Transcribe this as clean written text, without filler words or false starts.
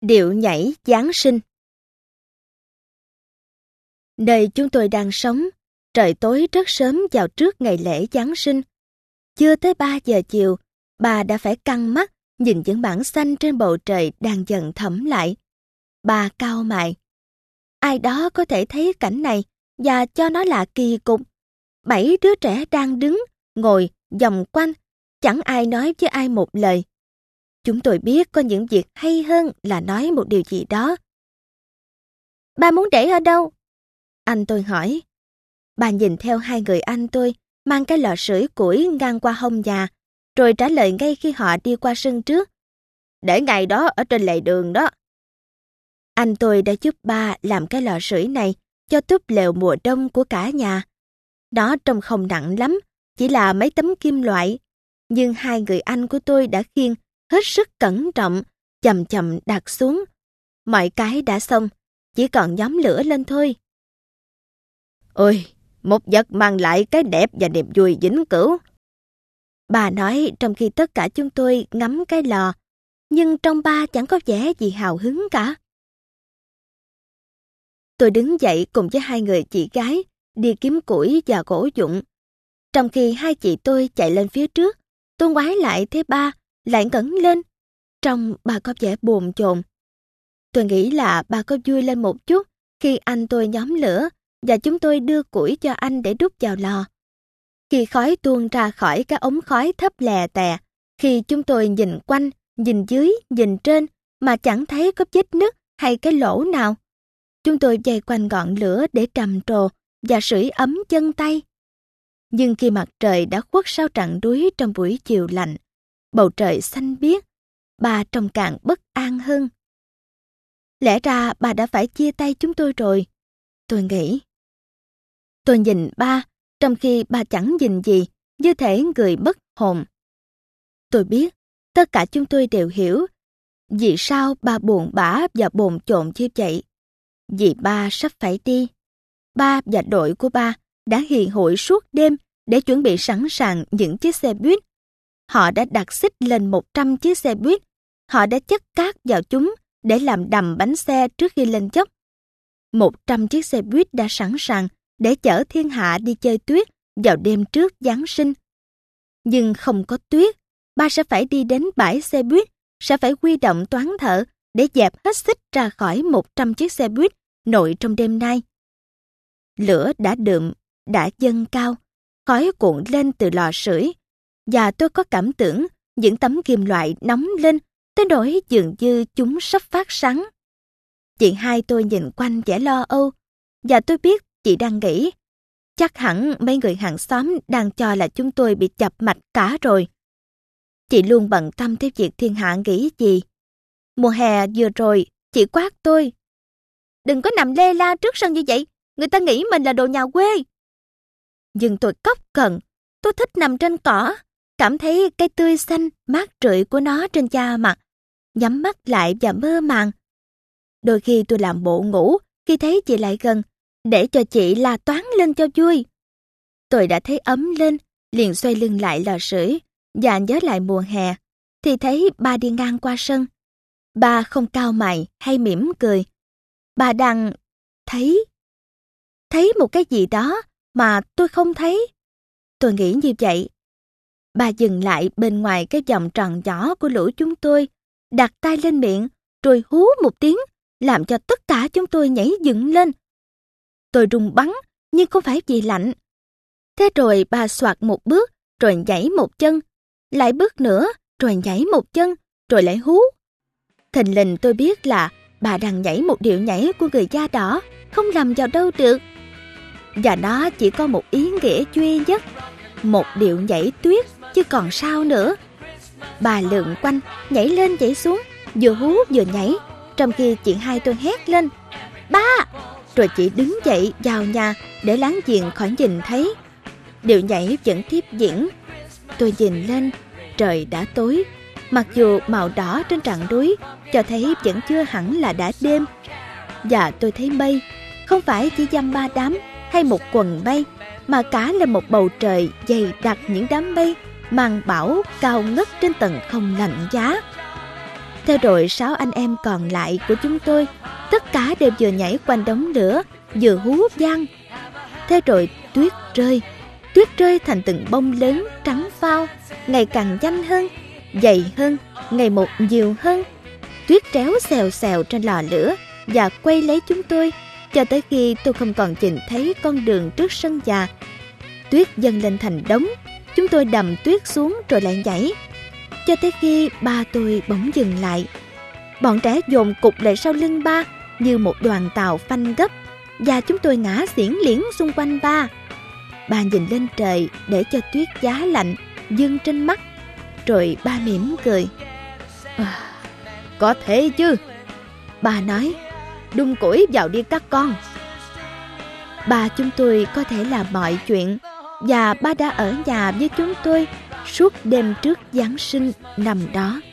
Điệu nhảy Giáng sinh. Nơi chúng tôi đang sống, trời tối rất sớm vào trước ngày lễ Giáng sinh. Chưa tới 3 giờ chiều, bà đã phải căng mắt nhìn những mảng xanh trên bầu trời đang dần thẫm lại. Bà cau mày. Ai đó có thể thấy cảnh này và cho nó là kỳ cục. 7 đứa trẻ đang đứng, ngồi, vòng quanh, chẳng ai nói với ai một lời. Chúng tôi biết có những việc hay hơn là nói một điều gì đó. Bà muốn để ở đâu? Anh tôi hỏi. Bà nhìn theo hai người anh tôi, mang cái lò sưởi củi ngang qua hông nhà, rồi trả lời ngay khi họ đi qua sân trước. Để ngay đó ở trên lề đường đó. Anh tôi đã giúp ba làm cái lò sưởi này cho túp lều mùa đông của cả nhà. Nó trông không nặng lắm, chỉ là mấy tấm kim loại. Nhưng hai người anh của tôi đã khiêng hết sức cẩn trọng, chậm chậm đặt xuống. Mọi cái đã xong, chỉ còn nhóm lửa lên thôi. Ôi, một vật mang lại cái đẹp và niềm vui vĩnh cửu. Bà nói trong khi tất cả chúng tôi ngắm cái lò, nhưng trong ba chẳng có vẻ gì hào hứng cả. Tôi đứng dậy cùng với hai người chị gái, đi kiếm củi và gỗ dụng. Trong khi hai chị tôi chạy lên phía trước, tôi ngoái lại thấy ba lại ngẩng lên. Trông bà có vẻ bồn chồn. Tôi nghĩ là bà có vui lên một chút khi anh tôi nhóm lửa và chúng tôi đưa củi cho anh để đút vào lò. Khi khói tuôn ra khỏi cái ống khói thấp lè tè, khi chúng tôi nhìn quanh, nhìn dưới, nhìn trên mà chẳng thấy có vết nứt hay cái lỗ nào, chúng tôi vây quanh ngọn lửa để trầm trồ và sưởi ấm chân tay. Nhưng khi mặt trời đã khuất sau trận đuối trong buổi chiều lạnh, bầu trời xanh biếc, bà trông càng bất an hơn. Lẽ ra bà đã phải chia tay chúng tôi rồi, tôi nghĩ. Tôi nhìn ba, trong khi bà chẳng nhìn gì, như thể người mất hồn. Tôi biết, tất cả chúng tôi đều hiểu vì sao ba buồn bã và bồn chồn như vậy. Vì ba sắp phải đi. Ba và đội của ba đã hiền hội suốt đêm để chuẩn bị sẵn sàng những chiếc xe buýt. Họ đã đặt xích lên 100 chiếc xe buýt. Họ đã chất cát vào chúng để làm đầm bánh xe trước khi lên dốc. 100 chiếc xe buýt đã sẵn sàng để chở thiên hạ đi chơi tuyết vào đêm trước Giáng sinh. Nhưng không có tuyết, ba sẽ phải đi đến bãi xe buýt, sẽ phải huy động toán thợ để dẹp hết xích ra khỏi 100 chiếc xe buýt nội trong đêm nay. Lửa đã đượm, đã dâng cao, khói cuộn lên từ lò sưởi, và tôi có cảm tưởng những tấm kim loại nóng lên tới nỗi dường như chúng sắp phát sáng. Chị hai tôi nhìn quanh vẻ lo âu, và tôi biết chị đang nghĩ, chắc hẳn mấy người hàng xóm đang cho là chúng tôi bị chập mạch cả rồi. Chị luôn bận tâm tới việc thiên hạ nghĩ gì. Mùa hè vừa rồi, chị quát tôi. Đừng có nằm lê la trước sân như vậy, người ta nghĩ mình là đồ nhà quê. Nhưng tôi cốc cần, tôi thích nằm trên cỏ, cảm thấy cái tươi xanh, mát rượi của nó trên da mặt, nhắm mắt lại và mơ màng. Đôi khi tôi làm bộ ngủ khi thấy chị lại gần, để cho chị la toáng lên cho vui. Tôi đã thấy ấm lên, liền xoay lưng lại lò sưởi và nhớ lại mùa hè, thì thấy ba đi ngang qua sân. Ba không cau mày hay mỉm cười. Bà đang thấy một cái gì đó mà tôi không thấy. Tôi nghĩ như vậy. Bà dừng lại bên ngoài cái vòng tròn nhỏ của lũ chúng tôi, đặt tay lên miệng, rồi hú một tiếng, làm cho tất cả chúng tôi nhảy dựng lên. Tôi run bắn, nhưng không phải vì lạnh. Thế rồi bà soạt một bước, rồi nhảy một chân, lại bước nữa, rồi nhảy một chân, rồi lại hú. Thình lình tôi biết là bà đang nhảy một điệu nhảy của người da đỏ, không lầm vào đâu được. Và nó chỉ có một ý nghĩa duy nhất, một điệu nhảy tuyết, chứ còn sao nữa. Bà lượn quanh, nhảy lên nhảy xuống, vừa hú vừa nhảy, trong khi chị hai tôi hét lên, ba! Rồi chị đứng dậy vào nhà để láng giềng khỏi nhìn thấy. Điệu nhảy vẫn tiếp diễn. Tôi nhìn lên, trời đã tối, mặc dù màu đỏ trên tràn núi cho thấy vẫn chưa hẳn là đã đêm. Và tôi thấy mây, không phải chỉ dăm ba đám hay một quần mây, mà cả là một bầu trời dày đặc những đám mây mang bão cao ngất trên tầng không lạnh giá. Theo rồi 6 anh em còn lại của chúng tôi, tất cả đều vừa nhảy quanh đống lửa, vừa hú vang. Theo rồi tuyết rơi thành từng bông lớn trắng phao, ngày càng nhanh hơn, dày hơn, ngày một nhiều hơn. Tuyết réo xèo xèo trên lò lửa và quay lấy chúng tôi, cho tới khi tôi không còn nhìn thấy con đường trước sân nhà. Tuyết dâng lên thành đống, chúng tôi đầm tuyết xuống rồi lại nhảy, cho tới khi ba tôi bỗng dừng lại. Bọn trẻ dồn cục lại sau lưng ba như một đoàn tàu phanh gấp, và chúng tôi ngã xiển liễn xung quanh ba. Ba nhìn lên trời để cho tuyết giá lạnh dâng trên mắt, rồi ba mỉm cười. Có thể chứ. Ba nói, đun củi vào đi các con. Ba chúng tôi có thể làm mọi chuyện, và ba đã ở nhà với chúng tôi suốt đêm trước Giáng sinh năm đó.